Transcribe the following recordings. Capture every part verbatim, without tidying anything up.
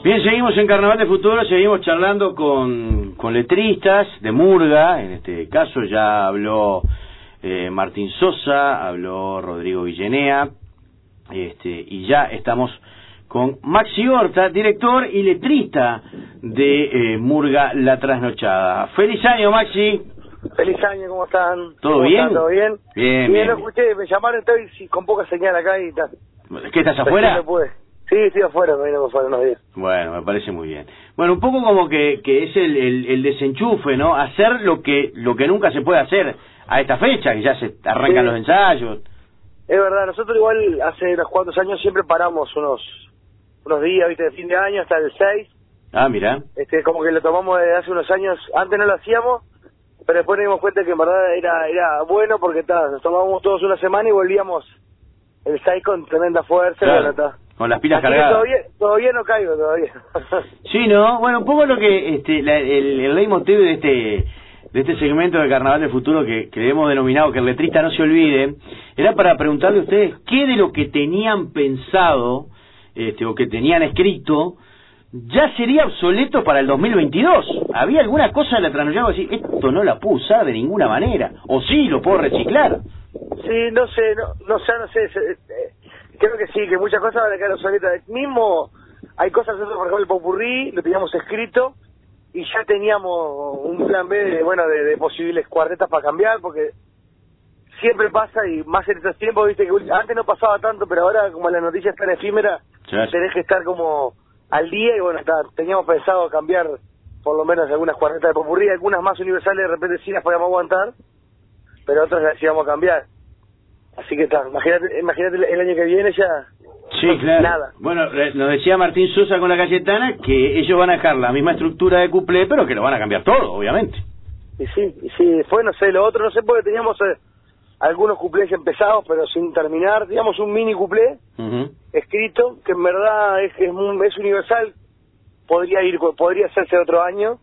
Bien, seguimos en Carnaval de Futuro, seguimos charlando con, con letristas de murga. En este caso ya habló eh, Martín Sosa, habló Rodrigo Villenea, este, y ya estamos con Maxi Horta, director y letrista de eh, Murga La Trasnochada. ¡Feliz año, Maxi! Feliz año, ¿cómo están? ¿Todo ¿Cómo bien? están? ¿Todo bien? Bien, bien. bien. Lo escuché, me llamaron, estoy con poca señal acá y tal. ¿Qué, estás afuera? Sí, estoy afuera, me vine afuera unos días. Bueno, me parece muy bien. Bueno, un poco como que, que es el, el, el desenchufe, ¿no? Hacer lo que lo que nunca se puede hacer a esta fecha, que ya se arrancan Sí. los ensayos. Es verdad, nosotros igual hace unos cuantos años siempre paramos unos unos días, viste, de fin de año hasta el seis. Ah, mira. Este, como que lo tomamos desde hace unos años, antes no lo hacíamos, pero después nos dimos cuenta que en verdad era era bueno porque ta, nos tomábamos todos una semana y volvíamos el seis con tremenda fuerza. Claro, y bueno, ta. con las pilas Así que cargadas. Todavía, todavía no caigo, todavía. Sí, ¿no? Bueno, un poco lo que este la, el, el leitmotiv de este de este segmento de Carnaval del Futuro que, que le hemos denominado que el letrista no se olvide, era para preguntarle a ustedes qué de lo que tenían pensado este o que tenían escrito ya sería obsoleto para el dos mil veintidós. ¿Había alguna cosa en la trasnochada que decir, esto no la puedo usar de ninguna manera? O sí, lo puedo reciclar. Sí, no sé, no, no sé, no sé, se- eh, creo que sí, que muchas cosas van a quedar obsoletas. Mismo, hay cosas, nosotros, por ejemplo, el popurrí, lo teníamos escrito, y ya teníamos un plan B de, bueno, de, de posibles cuartetas para cambiar, porque siempre pasa, y más en estos tiempos, viste, que antes no pasaba tanto, pero ahora, como la noticia es tan efímera, Claro. tenés que estar como al día, y bueno, está, teníamos pensado cambiar, por lo menos, algunas cuartetas de popurrí, algunas más universales, de repente sí las podíamos aguantar, pero otras las íbamos a cambiar. Así que está, imagínate, imagínate el año que viene ya. Sí, claro. Nada. Bueno, eh, nos decía Martín Sosa con la Cayetana que ellos van a dejar la misma estructura de cuplé, pero que lo van a cambiar todo, obviamente. Y sí, y sí, después no sé, lo otro no sé, porque teníamos eh, algunos cuplés empezados, pero sin terminar. Teníamos un mini cuplé Ujú. escrito, que en verdad es, es, un- es universal, podría ir, podría hacerse otro año,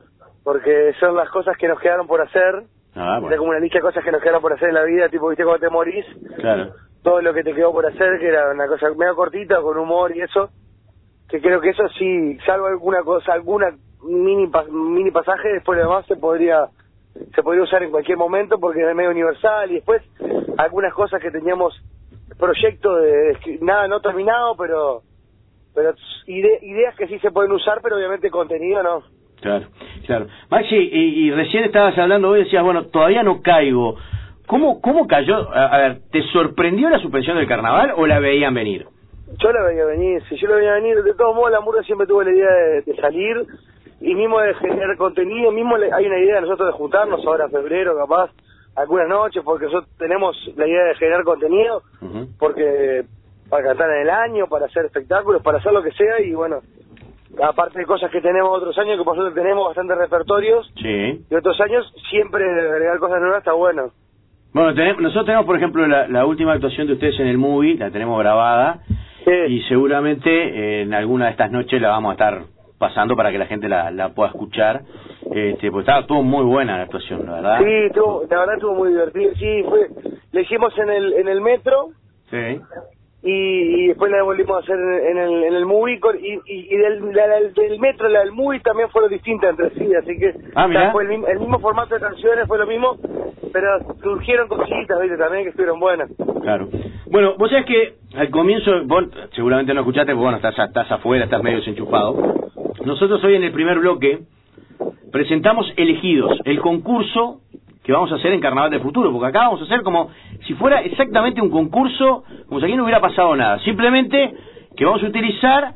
porque son las cosas que nos quedaron por hacer. Ah, Era bueno. como una lista de cosas que nos quedaron por hacer en la vida, tipo, viste, cuando te morís, Claro. todo lo que te quedó por hacer, que era una cosa medio cortita, con humor y eso, que creo que eso sí, salvo alguna cosa, alguna mini pas- mini pasaje, después lo demás se podría se podría usar en cualquier momento porque es medio universal, y después algunas cosas que teníamos proyecto de escri- nada no terminado, pero pero ide- ideas que sí se pueden usar, pero obviamente contenido no. Claro, claro. Maxi, y, y recién estabas hablando hoy, decías, bueno, todavía no caigo. ¿Cómo cómo cayó? A, a ver, ¿te sorprendió la suspensión del carnaval o la veían venir? Yo la veía venir, si yo la veía venir, de todos modos la Murga siempre tuvo la idea de, de salir y mismo de generar contenido, mismo le- hay una idea de nosotros de juntarnos ahora en febrero, capaz, algunas noches, porque nosotros tenemos la idea de generar contenido, Ujú. porque para cantar en el año, para hacer espectáculos, para hacer lo que sea, y bueno, aparte de cosas que tenemos otros años, que por nosotros tenemos bastantes repertorios, Sí. y otros años siempre agregar cosas nuevas está bueno. Bueno, tenemos, nosotros tenemos, por ejemplo, la, la última actuación de ustedes en el movie, la tenemos grabada, Sí. y seguramente eh, en alguna de estas noches la vamos a estar pasando para que la gente la, la pueda escuchar, este, pues estaba todo muy buena la actuación, la verdad. Sí, estuvo, la verdad estuvo muy divertido. Sí, fue, le hicimos en el en el metro Sí. y, y después la volvimos a hacer en el en el movie con- y, y, y del, la- la- del metro a la del movie también fueron distintas entre sí, así que Ah, mirá. o sea, fue el, mismo, el mismo formato de canciones, fue lo mismo, pero surgieron cositas, ¿viste? También que estuvieron buenas. Claro. Bueno, vos sabés que al comienzo, vos seguramente no escuchaste, porque bueno, estás, estás afuera, estás medio desenchufado. Nosotros hoy en el primer bloque presentamos Elegidos, el concurso que vamos a hacer en Carnaval del Futuro, porque acá vamos a hacer como si fuera exactamente un concurso, como si aquí no hubiera pasado nada, simplemente que vamos a utilizar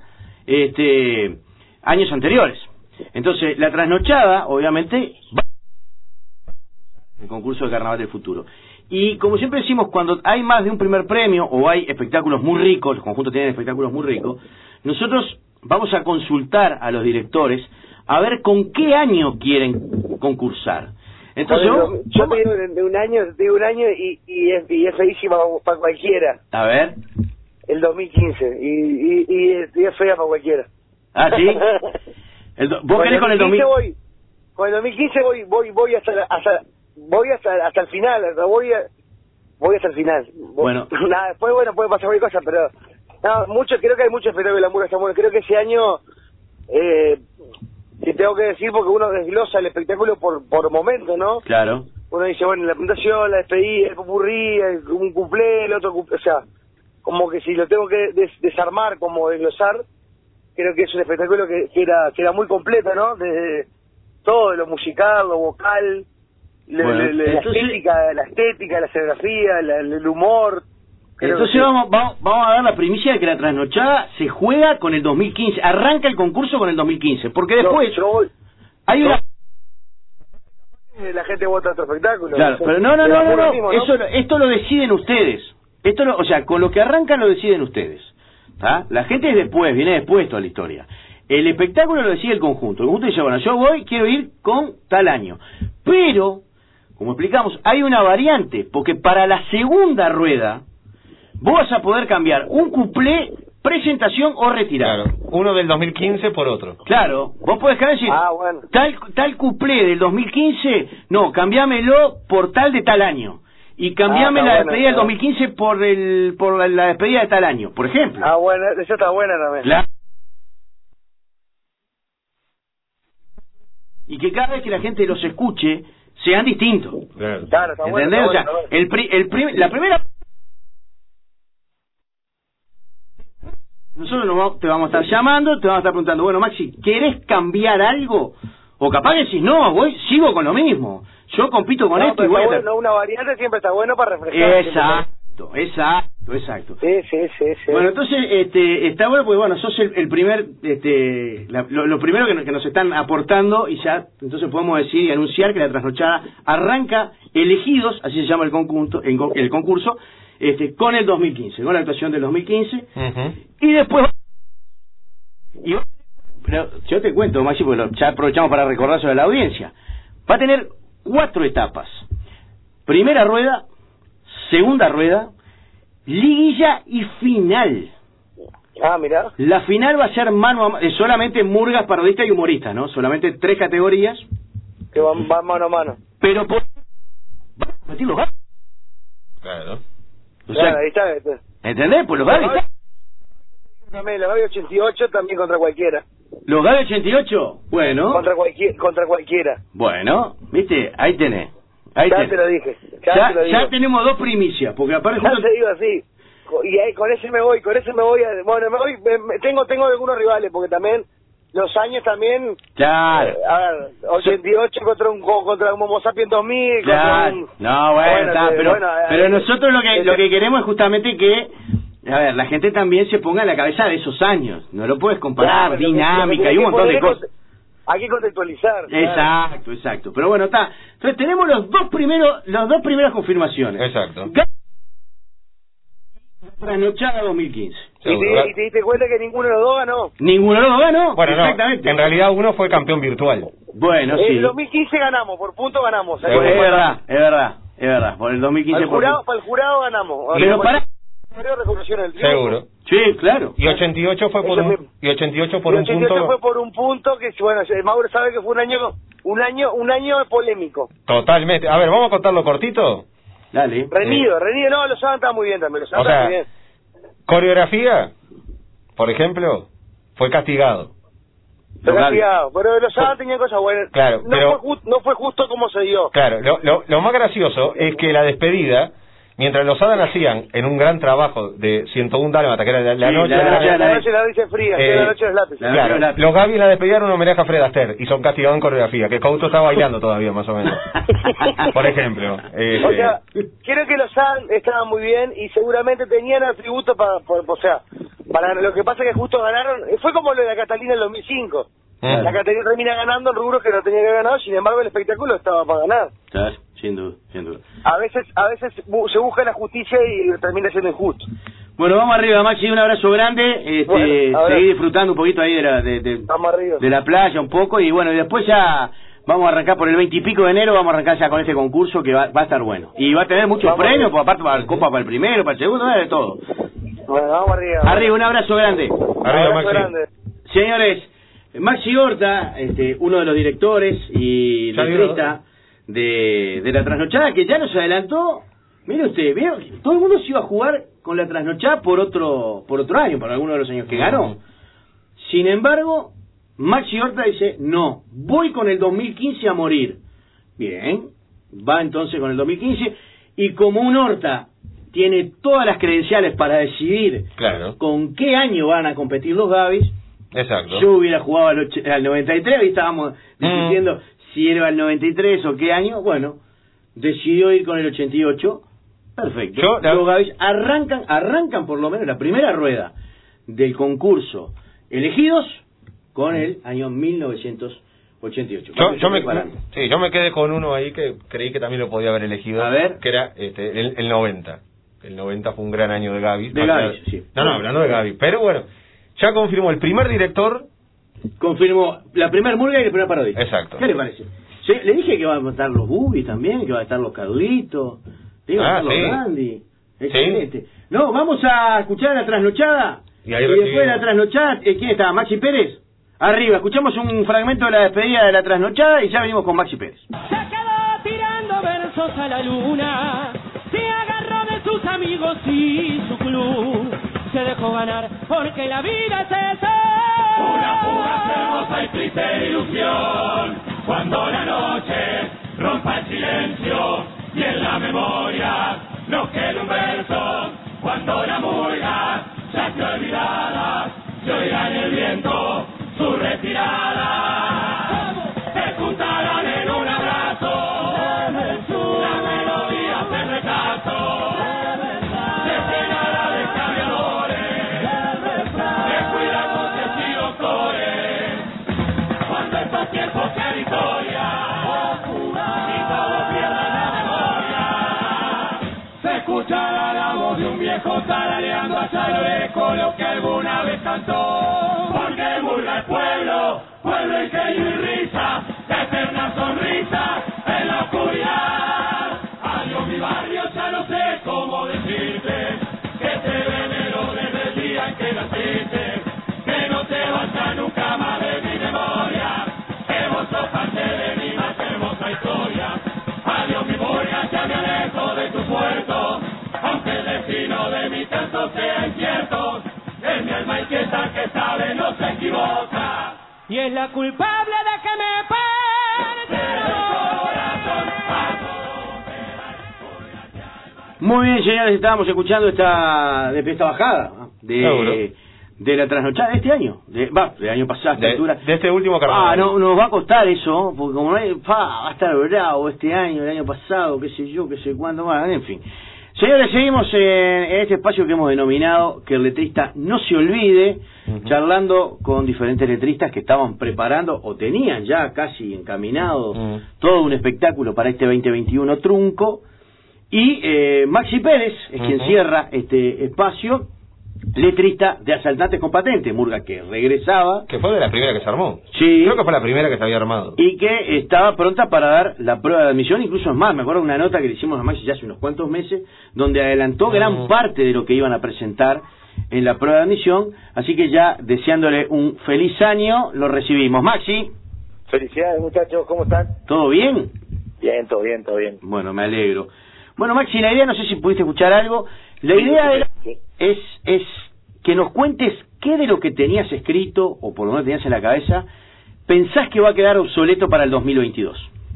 este años anteriores. Entonces, la trasnochada, obviamente, va el concurso de Carnaval del Futuro. Y como siempre decimos, cuando hay más de un primer premio o hay espectáculos muy ricos, los conjuntos tienen espectáculos muy ricos, nosotros vamos a consultar a los directores a ver con qué año quieren concursar. Entonces, Bueno, vamos- yo vamos- te digo de, de un año, de un año y, y, es, y es feísima para cualquiera, a ver. el dos mil quince, y, y, y, es, y es fea para cualquiera. Ah, ¿sí? El do- ¿Vos querés con el dos mil? Voy, con el dos mil quince voy, voy, voy hasta, la- hasta, voy hasta, hasta el final, hasta voy, a, voy hasta el final. Voy- Bueno. Nada, después, bueno, puede pasar cualquier cosa, pero, no, mucho, creo que hay mucho espectáculo de la Murga, está bueno. Creo que ese año eh, que tengo que decir porque uno desglosa el espectáculo por por momento, ¿no? Claro. Uno dice, bueno, la presentación, la despedida, el popurrí, el- un cuplé, el otro cuplé, o sea, como que si lo tengo que des- desarmar, como desglosar, creo que es un espectáculo que, que era que era muy completo, ¿no? Desde todo, lo musical, lo vocal, le- Bueno, le- le- la entonces- estética, la estética, la escenografía, la- el humor. Creo Entonces que sí. vamos, vamos, vamos a dar la primicia de que la trasnochada se juega con el dos mil quince, arranca el concurso con el dos mil quince, porque después Yo- yo voy- hay una... la gente vota otro espectáculo. Claro, pero no, no, no, no, no, Mismo, eso, lo- esto lo deciden ustedes. Esto lo, o sea, con lo que arrancan lo deciden ustedes. ¿Tá? La gente es después, viene después toda la historia. El espectáculo lo decide el conjunto. El conjunto dice, bueno, yo voy, quiero ir con tal año. Pero, como explicamos, hay una variante, porque para la segunda rueda vos vas a poder cambiar un cuplé, presentación o retirada. Claro, uno del dos mil quince por otro. Claro, vos podés cambiar y decir, Ah, bueno. tal, tal cuplé del dos mil quince, no, cambiámelo por tal de tal año. Y cambiame Ah, está la bueno, despedida del está dos mil quince por el por la, la despedida de tal año, por ejemplo. Ah, bueno, esa está buena también. La- Y que cada vez que la gente los escuche, sean distintos. Claro. Claro, está bueno. ¿Entendés? está O sea, bueno, está bueno. el, pri- el prim- la primera... Nosotros nos vamos- te vamos a estar llamando, te vamos a estar preguntando, bueno, Maxi, ¿querés cambiar algo? O capaz que decís, no, voy, sigo con lo mismo. Yo compito con No, esto y pero voy a... está hacer- bueno, una variante siempre está bueno para refrescar. Exacto, exacto, exacto. Sí, sí, sí, sí. Bueno, entonces este, está bueno porque, bueno, sos el, el primer, este, la- lo, lo primero que nos, que nos están aportando y ya, entonces podemos decir y anunciar que la trasnochada arranca elegidos, así se llama el conjunto, el, con- el concurso, este, con el dos mil quince, con la actuación del dos mil quince, Ujú. y después... Y, va- pero yo te cuento, Maxi, porque lo- ya aprovechamos para recordárselo a la audiencia. Va a tener cuatro etapas. Primera rueda, segunda rueda, liguilla y final. Ah, mirá. La final va a ser mano a mano, eh, solamente murgas, parodistas y humoristas, ¿no? Solamente tres categorías, Que van, van mano a mano. pero por... van a competir los gatos. Claro. O sea, Claro, ahí está. este. ¿entendés? Pues los gatos... También, la Gaby ochenta y ocho también contra cualquiera. Los gatos ochenta y ocho, bueno, Contra, cualquier, contra cualquiera. bueno, viste, ahí tenés. Ahí Ya tenés. te lo dije. Ya, Ya, te lo digo. ya tenemos dos primicias, porque aparte Ya justo- te digo así. Co- Y ahí con ese me voy, con ese me voy. A, bueno, me voy, me- me- tengo tengo algunos rivales, porque también los años también... Claro. eh, a ver, ochenta y ocho contra un co- contra un Homo sapiens dos mil. Claro. Contra un, No, bueno, está, eh, pero, bueno, pero eh, nosotros lo que ese- lo que queremos es justamente que, a ver, la gente también se ponga en la cabeza de esos años. No lo puedes comparar, Claro, lo que- dinámica lo que y un montón de poner es cosas. cont- Hay que contextualizar. claro. Exacto, exacto. Pero bueno, está. Entonces tenemos los dos primeros, las dos primeras confirmaciones. Exacto. Trasnochada dos mil quince. Y te, y te diste cuenta que ninguno de los dos ganó. Ninguno de los dos ganó. Bueno, no, Exactamente. en realidad uno fue campeón virtual. Bueno, En sí. el dos mil quince ganamos, por punto ganamos. Pues es verdad, es verdad, es verdad. Por el dos mil quince Para el por- jurado, para el jurado ganamos. Pero para... Creo reconocieron el triunfo. Seguro. Sí, claro. Y ochenta y ocho fue por Eso un, fue- y ochenta y ocho por Y un ochenta y ocho punto. fue por un punto que, bueno, Mauro sabe que fue un año, un año, un año polémico. Totalmente. A ver, vamos a contarlo cortito. Dale. Reñido, reñido, no, los sábados estaban muy bien también, los O sábados sea, estaban muy bien. coreografía, por ejemplo, fue castigado. Pero Local. castigado, pero los sábados tenían cosas buenas. Claro, no, pero- fue ju- no fue justo como se dio. Claro, lo, lo, lo más gracioso es que la despedida, mientras los Adam hacían en un gran trabajo de ciento uno Dálmata, que era la, la Sí, noche la de la, noche de La noche de la dice fría, que Eh, era la noche de los lápices. la- Claro, la- los Gaby en la despedida eran un homenaje a Fred Astaire y son castigados en coreografía, que Couto está bailando todavía más o menos. Por ejemplo. eh, O sea, creo que los San estaban muy bien y seguramente tenían atributos para, por- o sea, para lo que pasa que justo ganaron, fue como lo de la Catalina en el dos mil cinco. Mm. La Catalina termina ganando en rubros que no tenía que haber ganado, sin embargo el espectáculo estaba para ganar. Claro, sin duda, sin duda. A veces a veces bu- se busca la justicia y termina siendo injusto. Bueno, vamos arriba, Maxi, un abrazo grande. Este, Bueno, a ver. seguí disfrutando un poquito ahí de la, de, de- Vamos arriba. de la playa un poco y bueno, y después ya vamos a arrancar por el veinte y pico de enero, vamos a arrancar ya con este concurso que va, va a estar bueno. Y va a tener muchos Vamos premios, arriba. porque aparte va a haber copa para el primero, para el segundo, va a haber de todo. Bueno, vamos arriba. Arriba, un abrazo grande. Arriba, Abrazo Maxi. grande. Señores, Maxi Horta, este, uno de los directores y Ya letrista de, de la trasnochada, que ya nos adelantó. Mire usted, ¿vio? Todo el mundo se iba a jugar con la trasnochada por otro por otro año, por alguno de los años que ganó. Sin embargo, Maxi Horta dice, no, voy con el dos mil quince a morir. Bien, va entonces con el dos mil quince, y como un Horta tiene todas las credenciales para decidir claro. con qué año van a competir los Gavis. Exacto. Yo hubiera jugado al, och- al noventa y tres, y estábamos discutiendo mm. si era el noventa y tres o qué año. Bueno, decidió ir con el ochenta y ocho. Perfecto. Yo, la... Los Gavis arrancan, arrancan por lo menos la primera rueda del concurso elegidos con el año mil novecientos ochenta y ocho. Yo, yo, me, sí, yo me quedé con uno ahí que creí que también lo podía haber elegido. A ver. Que era este, el, el noventa. El noventa fue un gran año de Gavis. De Gavis, sí. No, no, hablando de Gavis. Pero bueno, ya confirmó el primer director. Confirmó la primer murga y el primer parodista. Exacto. ¿Qué le parece? Sí, le dije que van a estar los Bubis también, que van a estar los Carlitos, que van a ah, estar sí. los Randy. Excelente. Sí. No, vamos a escuchar la trasnochada. Y, ahí y después de la trasnochada, ¿quién está? ¿Maxi Pérez? Arriba, escuchamos un fragmento de la despedida de la trasnochada y ya venimos con Maxi Pérez. Se quedó tirando versos a la luna, se agarró de sus amigos y su club, se dejó ganar porque la vida es eso. Una fugaz, hermosa y triste ilusión, cuando la noche rompa el silencio y en la memoria nos quede un verso, cuando la murga ya esté olvidada, se oirá en el viento su retirada. Se juntarán en un abrazo, la melodía se recaso, se llenará de cambiadores, de cuidar voces y doctores, cuando estos tiempos sean historia y todos pierdan la memoria. Se escuchará la voz de un viejo tarareando allá lo eco lo que alguna vez cantó, porque murga el pueblo, pueblo ingenio y risa, eterna sonrisa en la oscuridad. Adiós mi barrio, ya no sé cómo decirte, que te venero desde el día en que naciste, que no te vaya nunca más de mi memoria, que vos sos parte de mi más hermosa historia. Adiós mi murga, ya me alejo de tu puerto, aunque el destino de mi canto sea incierto, es mi alma inquieta que sabe no se equivoca, y es la culpable de que me parte el corazón. Muy bien, señores, estábamos escuchando esta de esta bajada de, de la trasnochada de este año, de, va, del año pasado, a esta de, altura. de este último carnaval. Ah, no, nos va a costar eso, porque como no hay, pa, va a estar bravo este año, el año pasado, qué sé yo, qué sé cuándo más, en fin. Señores, seguimos en, en este espacio que hemos denominado Que el letrista no se olvide, uh-huh. charlando con diferentes letristas que estaban preparando o tenían ya casi encaminado uh-huh. todo un espectáculo para este veinte veintiuno trunco. Y eh, Maxi Pérez es uh-huh. quien cierra este espacio, letrista de Asaltantes con Patente, murga que regresaba. Que fue de la primera que se armó. Sí. Creo que fue la primera que se había armado. Y que estaba pronta para dar la prueba de admisión, incluso es más, me acuerdo de una nota que le hicimos a Maxi ya hace unos cuantos meses, donde adelantó uh-huh. gran parte de lo que iban a presentar en la prueba de admisión, así que ya deseándole un feliz año, lo recibimos. Maxi. Felicidades muchachos, ¿cómo están? ¿Todo bien? Bien, todo bien, todo bien. Bueno, me alegro. Bueno, Maxi, la idea, no sé si pudiste escuchar algo, la idea era, es, es que nos cuentes qué de lo que tenías escrito, o por lo menos tenías en la cabeza, pensás que va a quedar obsoleto para el dos mil veintidós.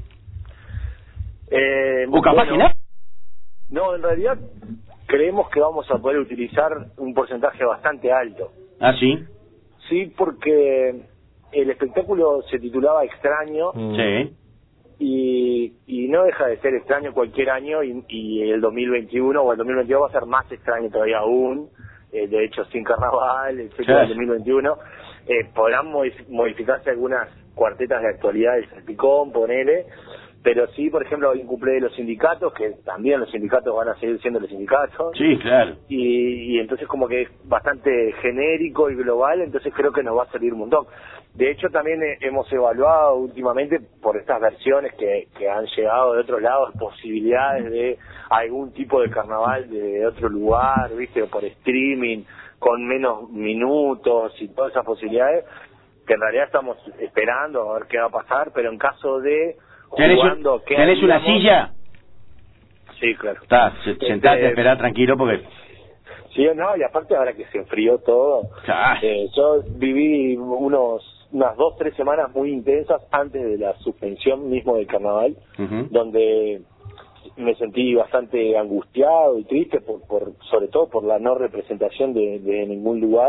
Eh, o capaz bueno, que nada. No, en realidad creemos que vamos a poder utilizar un porcentaje bastante alto. ¿Ah, sí? Sí, porque el espectáculo se titulaba Extraño. Mm. Sí. Y, y no deja de ser extraño cualquier año, y, y el dos mil veintiuno o el dos mil veintidós va a ser más extraño todavía aún. Eh, de hecho, sin carnaval, el fecha del dos mil veintiuno, eh, podrán modif- modificarse algunas cuartetas de actualidad del Salpicón, ponele, pero sí, por ejemplo, hay un cumple de los sindicatos, que también los sindicatos van a seguir siendo los sindicatos. Sí, claro. Y, y entonces como que es bastante genérico y global, entonces creo que nos va a salir un montón. De hecho, también eh, hemos evaluado últimamente, por estas versiones que, que han llegado de otros lados, posibilidades de algún tipo de carnaval de otro lugar, viste, o por streaming, con menos minutos y todas esas posibilidades, que en realidad estamos esperando a ver qué va a pasar, pero en caso de... ¿Tenés, jugando, un, ¿tenés una silla? Sí, claro. Está, sentate a esperar tranquilo porque... Sí, no, y aparte ahora que se enfrió todo, ah. eh, yo viví unos unas dos, tres semanas muy intensas antes de la suspensión mismo del carnaval, uh-huh. donde me sentí bastante angustiado y triste, por, por sobre todo por la no representación de, de ningún lugar,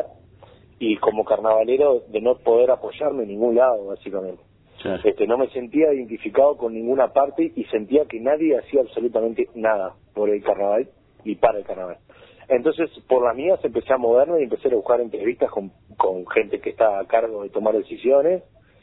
y como carnavalero de no poder apoyarme en ningún lado, básicamente. Sí. Este, no me sentía identificado con ninguna parte y sentía que nadie hacía absolutamente nada por el carnaval y para el carnaval. Entonces, por las mías empecé a moverme y empecé a buscar entrevistas con, con gente que está a cargo de tomar decisiones,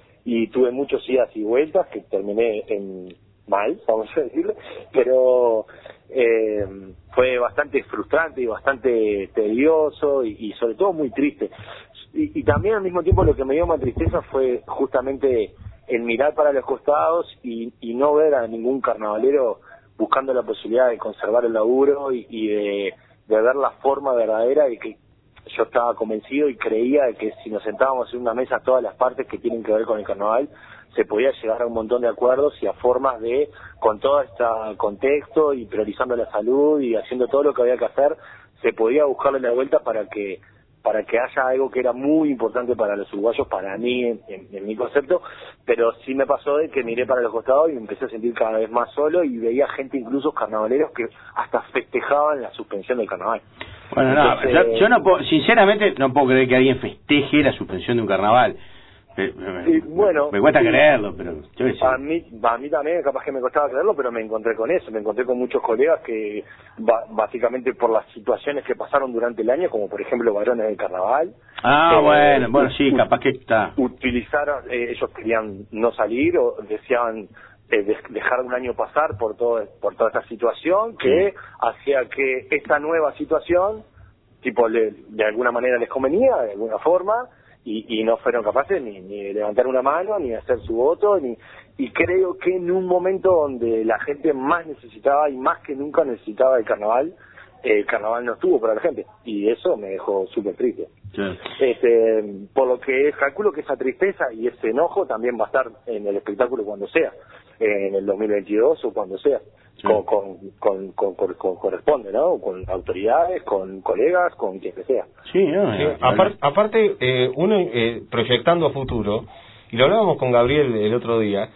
y tuve muchos idas y vueltas que terminé en mal, vamos a decirlo, pero eh, fue bastante frustrante y bastante tedioso y, y sobre todo muy triste. Y, y también al mismo tiempo lo que me dio más tristeza fue justamente el mirar para los costados y, y no ver a ningún carnavalero buscando la posibilidad de conservar el laburo y, y de, de ver la forma verdadera, y que yo estaba convencido y creía de que si nos sentábamos en una mesa todas las partes que tienen que ver con el carnaval, se podía llegar a un montón de acuerdos y a formas de, con todo este contexto y priorizando la salud y haciendo todo lo que había que hacer, se podía buscarle la vuelta para que para que haya algo que era muy importante para los uruguayos, para mí, en, en, en mi concepto, pero sí me pasó de que miré para los costados y me empecé a sentir cada vez más solo, y veía gente, incluso carnavaleros, que hasta festejaban la suspensión del carnaval. Bueno, Entonces, no, yo, yo no puedo, sinceramente no puedo creer que alguien festeje la suspensión de un carnaval. Me, me, bueno, me cuesta sí, creerlo, pero yo sé. a mí a mí también capaz que me costaba creerlo, pero me encontré con eso, me encontré con muchos colegas que ba, básicamente por las situaciones que pasaron durante el año, como por ejemplo varones del carnaval. Ah, eh, bueno, bueno, sí, capaz que está. Utilizaron, eh, ellos querían no salir o deseaban eh, de, dejar un año pasar por todo por toda esta situación que sí. hacía que esta nueva situación, tipo, le, de alguna manera les convenía, de alguna forma. Y, y no fueron capaces ni, ni de levantar una mano, ni de hacer su voto, ni y creo que en un momento donde la gente más necesitaba y más que nunca necesitaba el carnaval, eh, el carnaval no estuvo para la gente, y eso me dejó súper triste. Sí. Este, por lo que calculo que esa tristeza y ese enojo también va a estar en el espectáculo cuando sea, en el dos mil veintidós o cuando sea. Sí. Con, con, con, con, con, con corresponde, ¿no? Con autoridades, con colegas, con quien que sea. Sí, no, sí. Apar, aparte, eh, uno eh, proyectando a futuro, y lo hablábamos con Gabriel el otro día,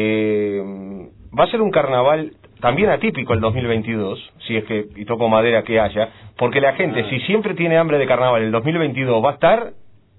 eh, va a ser un carnaval también atípico el dos mil veintidós, si es que, y toco madera que haya, porque la gente, ah. si siempre tiene hambre de carnaval, el dos mil veintidós va a estar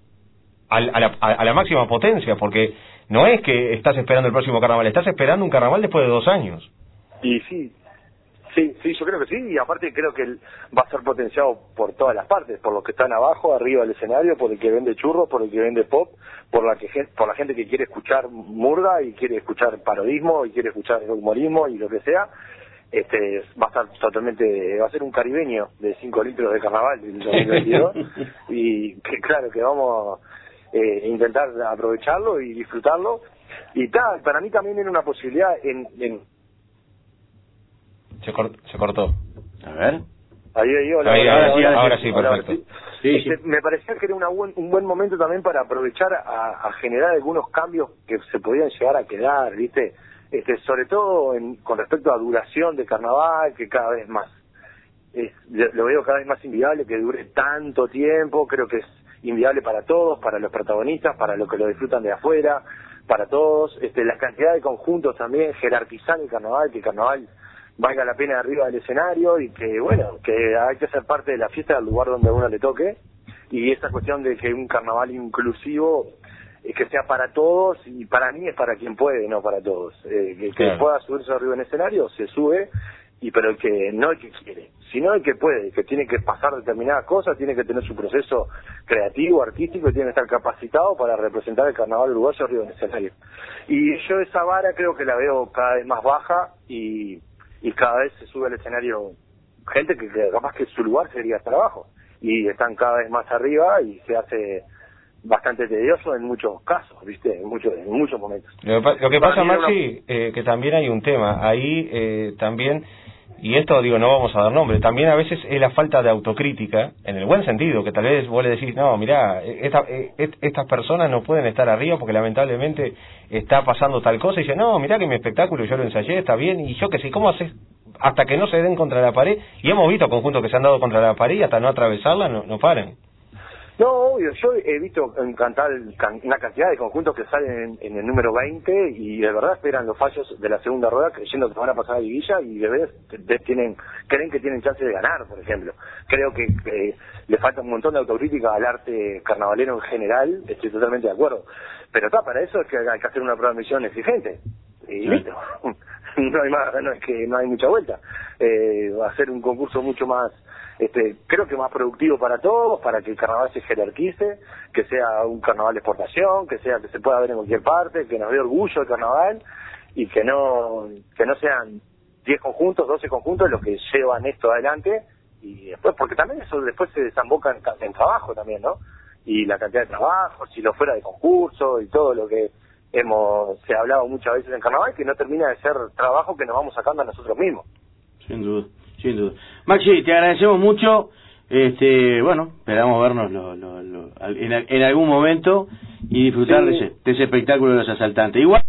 al, a, la, a, a la máxima potencia, porque no es que estás esperando el próximo carnaval, estás esperando un carnaval después de dos años. Y sí, sí, sí, yo creo que sí, y aparte creo que va a ser potenciado por todas las partes, por los que están abajo, arriba del escenario, por el que vende churros, por el que vende pop, por la que por la gente que quiere escuchar murga y quiere escuchar parodismo y quiere escuchar humorismo y lo que sea. Este va a estar totalmente, va a ser un caribeño de cinco litros de carnaval del dos mil veintidós y que claro que vamos a eh, intentar aprovecharlo y disfrutarlo, y tal, para mí también era una posibilidad en, en Se, cort, se cortó. A ver. Ahí, ahí, hola, ahí, hola, ahora, hola, sí, hola, ahora sí, hola, perfecto. Sí. Sí, este, sí. Me parecía que era una buen, un buen momento también para aprovechar a, a generar algunos cambios que se podían llegar a quedar, ¿viste? Este, sobre todo en, con respecto a duración de carnaval, que cada vez más, es, lo veo cada vez más inviable que dure tanto tiempo. Creo que es inviable para todos, para los protagonistas, para los que lo disfrutan de afuera, para todos. Este, la cantidad de conjuntos también, jerarquizar el carnaval, que el carnaval valga la pena arriba del escenario, y que bueno, que hay que ser parte de la fiesta del lugar donde a uno le toque, y esa cuestión de que un carnaval inclusivo, eh, que sea para todos, y para mí es para quien puede, no para todos. Eh, que, que claro. pueda subirse arriba en escenario, se sube, y pero el que no el que quiere, sino el que puede, que tiene que pasar determinadas cosas, tiene que tener su proceso creativo, artístico, y tiene que estar capacitado para representar el carnaval uruguayo arriba en el escenario. Y yo esa vara creo que la veo cada vez más baja, y y cada vez se sube al escenario gente que, que capaz que su lugar sería estar abajo, y están cada vez más arriba, y se hace bastante tedioso en muchos casos, ¿viste? En muchos en muchos momentos. Lo, lo que pasa, Maxi, una... eh, que también hay un tema ahí, eh, también, y esto digo, no vamos a dar nombre, también a veces es la falta de autocrítica, en el buen sentido, que tal vez vos le decís, no, mirá, esta, eh, estas personas no pueden estar arriba porque lamentablemente está pasando tal cosa, y dice, no, mirá que mi espectáculo yo lo ensayé, está bien, y yo qué sé, ¿cómo haces? Hasta que no se den contra la pared, y hemos visto conjuntos que se han dado contra la pared y hasta no atravesarla no, no paran. No, obvio, yo he visto en cantar una cantidad de conjuntos que salen en, en el número veinte y de verdad esperan los fallos de la segunda rueda creyendo que van a pasar a liguilla y de vez de, tienen, creen que tienen chance de ganar, por ejemplo. Creo que eh, le falta un montón de autocrítica al arte carnavalero en general, estoy totalmente de acuerdo. Pero está, para eso es que hay que hacer una prueba de misión exigente. Y listo. No hay más, no es que no hay mucha vuelta. Eh, va a ser un concurso mucho más, este, creo que más productivo para todos, para que el carnaval se jerarquice, que sea un carnaval de exportación, que sea que se pueda ver en cualquier parte, que nos dé orgullo el carnaval y que no que no sean diez conjuntos, doce conjuntos los que llevan esto adelante y después, porque también eso después se desemboca en, en trabajo también, ¿no? Y la cantidad de trabajo, si lo fuera de concurso y todo lo que hemos se ha hablado muchas veces en carnaval, que no termina de ser trabajo que nos vamos sacando a nosotros mismos. Sin duda, sin duda. Maxi, te agradecemos mucho. Este, bueno, esperamos vernos lo, lo, lo, en, en algún momento y disfrutar sí. de, ese, de ese espectáculo de los asaltantes. Igual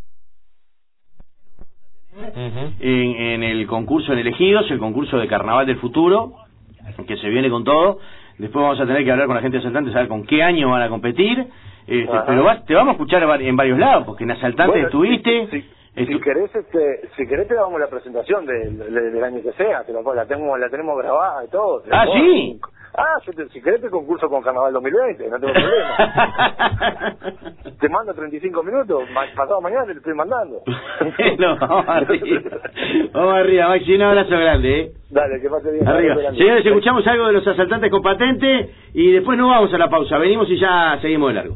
uh-huh. en, en el concurso en Elegidos, el concurso de Carnaval del Futuro, que se viene con todo. Después vamos a tener que hablar con la gente de asaltantes, saber con qué año van a competir. Este, pero vas, te vamos a escuchar en varios lados, porque en Asaltantes bueno, estuviste. Si, si, estu... si querés, este, si querés te damos la presentación de, de, del año que sea, te lo, la tenemos, la tenemos grabada y todo. Ah, sí. Ah, yo te, si querés te concurso con Carnaval dos mil veinte, no tengo problema. Te mando treinta y cinco minutos, pasado mañana te lo estoy mandando. No, vamos arriba. Vamos arriba, Maxi, un abrazo grande, ¿eh? Dale, que pase bien. Arriba. Señores, escuchamos algo de los asaltantes con patente y después nos vamos a la pausa. Venimos y ya seguimos de largo.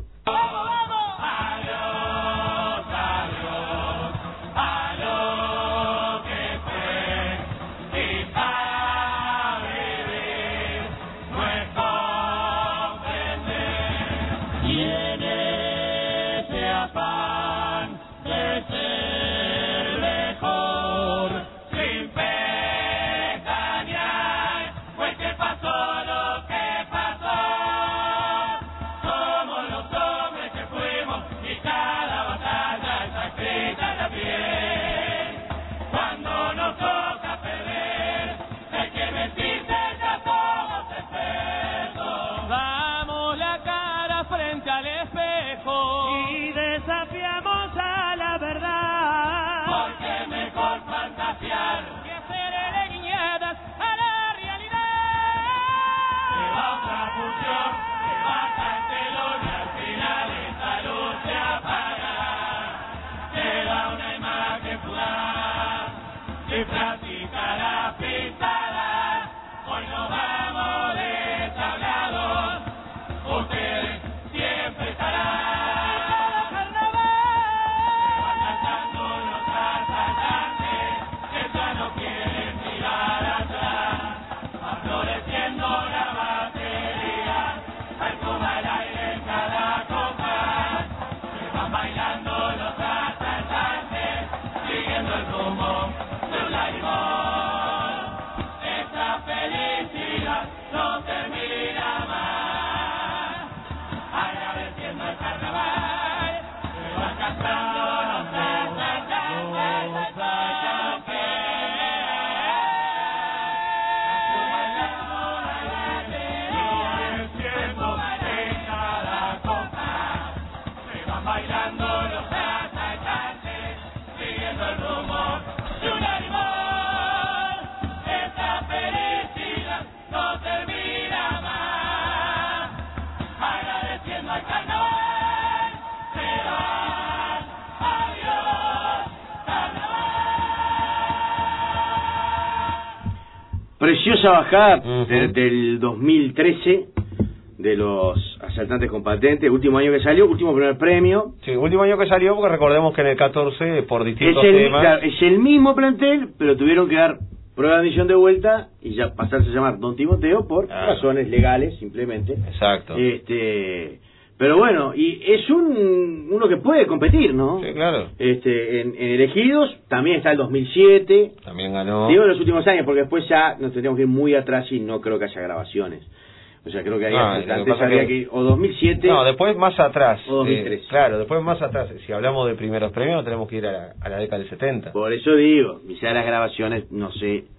Preciosa bajada uh-huh. de, del dos mil trece de los asaltantes con patente, último año que salió, último primer premio. Sí, último año que salió porque recordemos que en el catorce por distintos es el, temas... Claro, es el mismo plantel, pero tuvieron que dar prueba de admisión de vuelta y ya pasarse a llamar Don Timoteo por claro. razones legales simplemente. Exacto. Este... Pero bueno, y es un uno que puede competir, ¿no? Sí, claro. Este, en, en Elegidos también está el dos mil siete. También ganó. Digo en los últimos años, porque después ya nos tendríamos que ir muy atrás y no creo que haya grabaciones. O sea, creo que hay no, antes que habría que... que ir, o dos mil siete... No, después más atrás. O dos mil tres. Eh, claro, después más atrás. Si hablamos de primeros premios, tenemos que ir a la, a la década del setenta. Por eso digo, ya las grabaciones, no sé...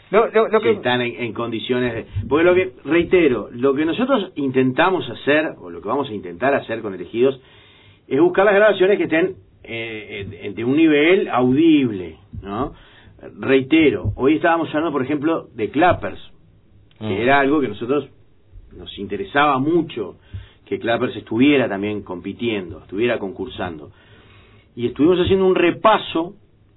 Lo, lo, lo que, que están en, en condiciones de... Porque lo que, reitero, lo que nosotros intentamos hacer, o lo que vamos a intentar hacer con Elegidos, es buscar las grabaciones que estén eh, en, de un nivel audible, ¿no? Reitero, hoy estábamos hablando, por ejemplo, de Clappers, que mm. era algo que nosotros nos interesaba mucho, que Clappers estuviera también compitiendo, estuviera concursando. Y estuvimos haciendo un repaso,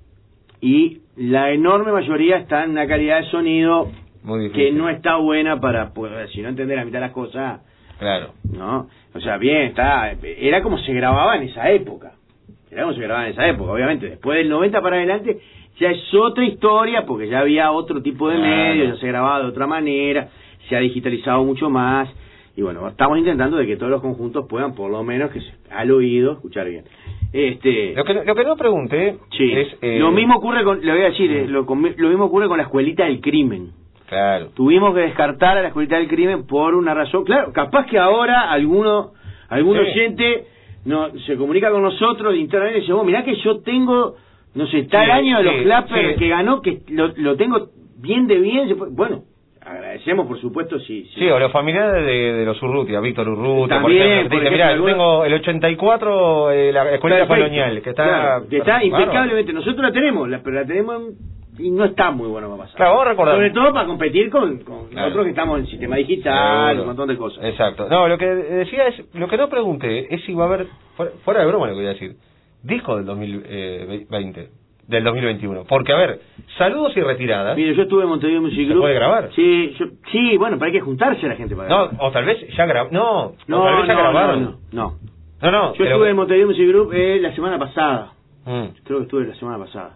y la enorme mayoría está en una calidad de sonido que no está buena para, pues, si no entender la mitad de las cosas, claro, ¿no? O sea, bien, está, era como se grababa en esa época, era como se grababa en esa época, obviamente, después del noventa para adelante, ya es otra historia, porque ya había otro tipo de claro. medios, ya se grababa de otra manera, se ha digitalizado mucho más, y bueno, estamos intentando de que todos los conjuntos puedan, por lo menos, que se, al oído, escuchar bien. Este, lo que lo que no pregunté sí, es eh, lo mismo ocurre con, le voy a decir, eh, lo, lo mismo ocurre con la escuelita del crimen. Claro. Tuvimos que descartar a la escuelita del crimen por una razón, claro, capaz que ahora alguno algún sí. oyente no se comunica con nosotros internamente y dice, oh, mirá que yo tengo, no sé, tal sí, año de los sí, Clappers sí. que ganó, que lo, lo tengo bien de bien, bueno, agradecemos, por supuesto, sí. Sí, sí o los familiares de, de los Urrutia, Víctor Urrutia, también, por ejemplo. Por dice, ejemplo, mirá, alguna... yo tengo el ochenta y cuatro, eh, la escuela colonial, que está... Claro, que está impecablemente. Nosotros la tenemos, la, pero la tenemos y no está muy bueno para pasar. Claro, vamos a recordar. Sobre todo para competir con, con claro. nosotros que estamos en el sistema digital, claro. un montón de cosas. Exacto. No, lo que decía es, lo que no pregunté es si va a haber, fuera, fuera de broma lo que voy a decir, disco del dos mil veinte. Del dos mil veintiuno. Porque, a ver, saludos y retiradas. Mire, yo estuve en Montevideo Music Group. ¿Se puede grabar? Sí, yo, sí, bueno, pero hay que juntarse la gente para grabar. No, o tal vez ya grabaron. No, no, o tal vez ya no, grabaron. No, no. No, no. Yo pero... estuve en Montevideo Music Group eh, la semana pasada. Mm. Creo que estuve la semana pasada.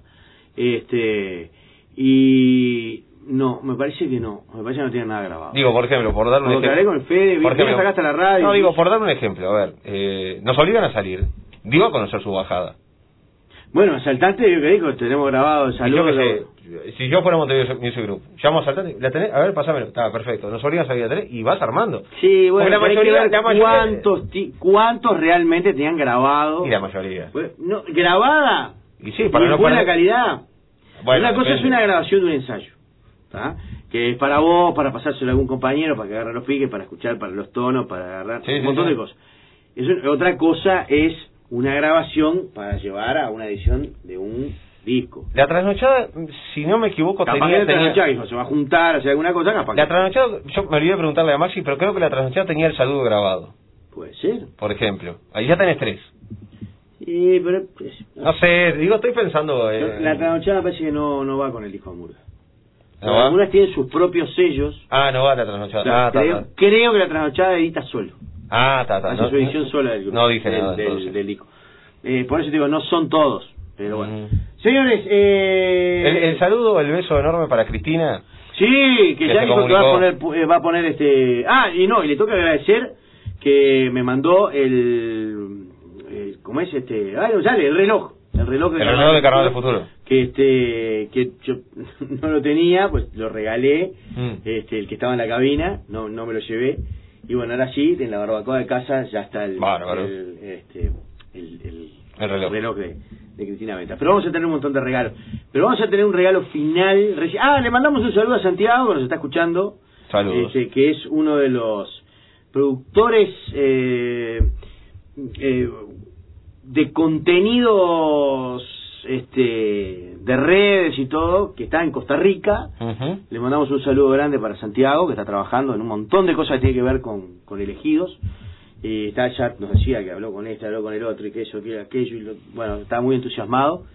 Este, y... No, me parece que no. Me parece que no tiene nada grabado. Digo, por ejemplo, por dar un Cuando ejemplo. con el Fede, por ejemplo, sacaste a la radio. No, digo, por dar un ejemplo. A ver, eh, nos obligan a salir. Digo, a conocer su bajada. Bueno, Asaltante, yo que dijo, tenemos grabado el saludo. Yo que sé, si yo fuera Montevideo Music Group, llamo a Asaltante, ¿la tenés? A ver, pasámelo. Está, perfecto. Nos obligan a salir a tener y vas armando. Sí, bueno, la mayoría, hay que ver la mayoría... cuántos, cuántos realmente tenían grabado. Y la mayoría. Pues, no, grabada. Y sí, para y no buena poner... calidad. Bueno, una cosa depende. es una grabación de un ensayo, ¿tá? Que es para vos, para pasárselo a algún compañero, para que agarre los piques, para escuchar, para los tonos, para agarrar sí, un sí, montón sí. de cosas. Eso, otra cosa es una grabación para llevar a una edición de un disco. La trasnochada, si no me equivoco, capaz tenía... que la tenía... trasnochada se va a juntar, hacer alguna cosa, capaz La que... trasnochada, yo me olvidé de preguntarle a Maxi, pero creo que la trasnochada tenía el saludo grabado. Puede ser. Por ejemplo. Ahí ya tenés tres. Sí, pero... Pues, no sé, digo, estoy pensando... Eh... La trasnochada parece que no, no va con el disco de Murga. ¿No va? Algunas tienen sus propios sellos. Ah, no va la trasnochada. Claro, ah, creo, ta, ta. creo que la trasnochada edita solo. Ah, está, está. Hace No, su edición no, sola del grupo. No dije del, nada. Del, del disco. Eh, por eso te digo, no son todos. Pero bueno. Mm. Señores, eh... El, el saludo, el beso enorme para Cristina. Sí, que, que ya dijo comunicó. que va a poner, eh, va a poner este... Ah, y no, y le toca agradecer que me mandó el... el ¿Cómo es este? Ah, no sale, el reloj. El reloj de, el reloj de Carnaval del Futuro. Que este que yo no lo tenía, pues lo regalé, mm. este el que estaba en la cabina, no no me lo llevé. Y bueno, ahora sí, en la barbacoa de casa ya está el, Bárbaro. el, este, el, el, el reloj, el reloj de, de Cristina Venta. Pero vamos a tener un montón de regalos. Pero vamos a tener un regalo final. Ah, le mandamos un saludo a Santiago, que nos está escuchando. Saludos. Este, que es uno de los productores eh, eh, de contenidos este de redes y todo, que está en Costa Rica. Uh-huh. Le mandamos un saludo grande para Santiago, que está trabajando en un montón de cosas que tiene que ver con, con Elegidos. Y está ya nos decía que habló con este, habló con el otro, y que eso, que aquello, y lo, bueno, está muy entusiasmado.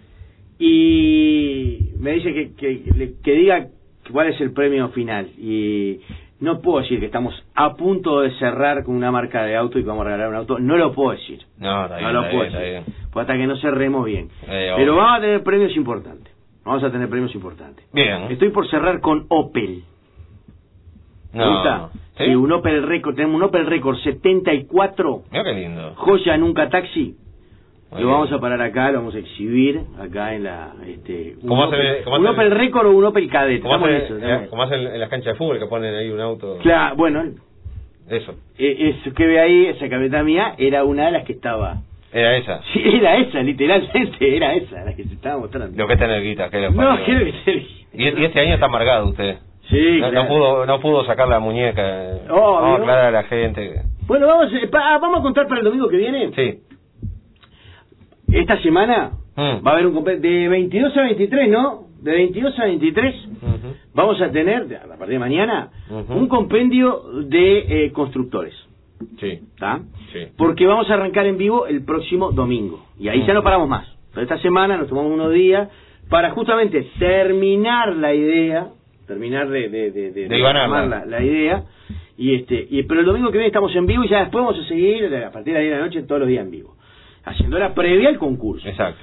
Y me dice que, que, que diga cuál es el premio final. Y no puedo decir que estamos a punto de cerrar con una marca de auto y que vamos a regalar un auto. No lo puedo decir. No, está bien, no lo está puedo bien, decir. está bien. Pues hasta que no cerremos bien. Eh, Pero vamos a tener premios importantes. Vamos a tener premios importantes. Bien. Estoy por cerrar con Opel. ¿Te No. gusta? ¿Sí? Sí, un Opel Record. Tenemos un Opel Record setenta y cuatro. Mira qué lindo. Joya nunca taxi. Muy lo bien. vamos a parar acá, lo vamos a exhibir acá en la... Este, un ¿Cómo Opel, hace- cómo un hace- Opel Record o un Opel Cadete. Como Estamos en hacen, eso, estamos en eh, eso. como hacen en las canchas de fútbol, que ponen ahí un auto. Claro, bueno, Eso. eh, eso que ve ahí, esa camioneta mía, era una de las que estaba... Era esa. Sí, era esa, literalmente, era esa, la que se estaba mostrando. Lo que está en el guita, que lo No, parió. quiero que se... Y, y este año está amargado usted. Sí, no, claro. no pudo no pudo sacar la muñeca. Oh, no, ¿no? aclarar a la gente. Bueno, vamos, eh, pa- vamos a contar para el domingo que viene. Sí. Esta semana Mm. va a haber un compendio de veintidós a veintitrés, ¿no? De veintidós a veintitrés Ujú. vamos a tener, a partir de mañana, Ujú. un compendio de eh, constructores. Sí. ¿Está? Sí. Porque vamos a arrancar en vivo el próximo domingo. Y ahí ya no paramos más. Pero esta semana nos tomamos unos días para justamente terminar la idea, terminar de, de, de, de, De hilvanarla. armar la, la idea. Y este, y pero el domingo que viene estamos en vivo y ya después vamos a seguir a partir de las diez de la noche todos los días en vivo. Haciendo la previa al concurso. Exacto.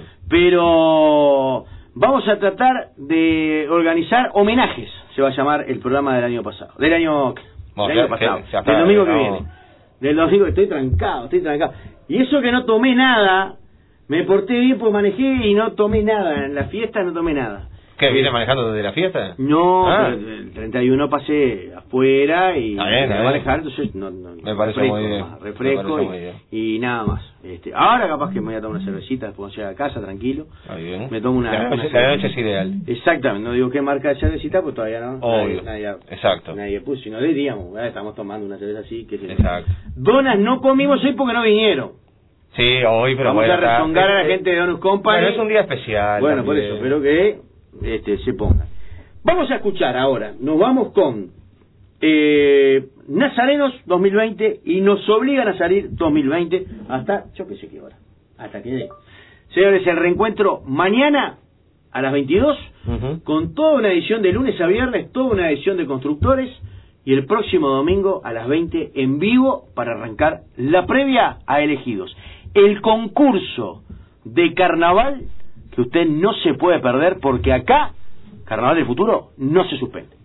Pero vamos a tratar de organizar homenajes, se va a llamar el programa del año pasado. Del año, Bueno, del año ya- pasado. ya- ya está, del domingo que no. viene. Del domingo, estoy trancado, estoy trancado. Y eso que no tomé nada, me porté bien pues manejé y no tomé nada. En la fiesta no tomé nada. ¿Qué, viene manejando desde la fiesta? No, Ah. pero el treinta y uno pasé afuera y Está bien, está a bien. manejar, entonces no, no, Me parece refresco muy bien, más, me refresco parece y, muy bien. y nada más. Este, ahora capaz que me voy a tomar una cervecita después cuando llegue a casa, tranquilo. Está bien. Me tomo una... La una noche, la cerveza. noche es ideal. Exactamente, no digo qué marca de cervecita, pues todavía no. Obvio. Nadie, nadie, Exacto. nadie puso, si no le diríamos, "Ah, estamos tomando una cerveza así, que Exacto. Donas no comimos hoy porque no vinieron. Sí, hoy, pero Vamos bueno, a está- rezongar a la eh, gente de Donus Company. Bueno, es un día especial. Bueno, por también. eso, espero que este, se ponga. Vamos a escuchar ahora, nos vamos con eh, Nazarenos dos mil veinte y nos obligan a salir dos mil veinte hasta, yo qué sé qué hora, hasta que dé. Señores, el reencuentro mañana a las veintidós Ujú. con toda una edición de lunes a viernes, toda una edición de Constructores y el próximo domingo a las veinte en vivo para arrancar la previa a Elegidos. El concurso de carnaval que usted no se puede perder porque acá Carnaval del Futuro no se suspende.